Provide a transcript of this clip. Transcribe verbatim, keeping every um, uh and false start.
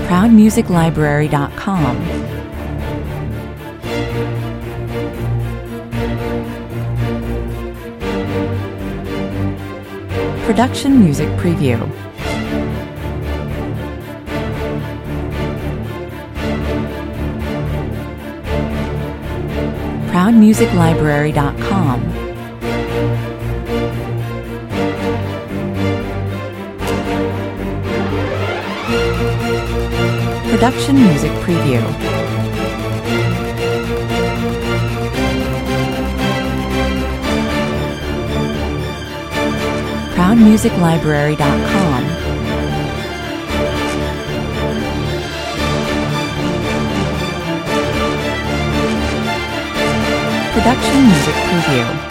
proud music library dot com. Production Music Preview. proud music library dot com. Production Music Preview. proud music library dot com. Production Music Preview.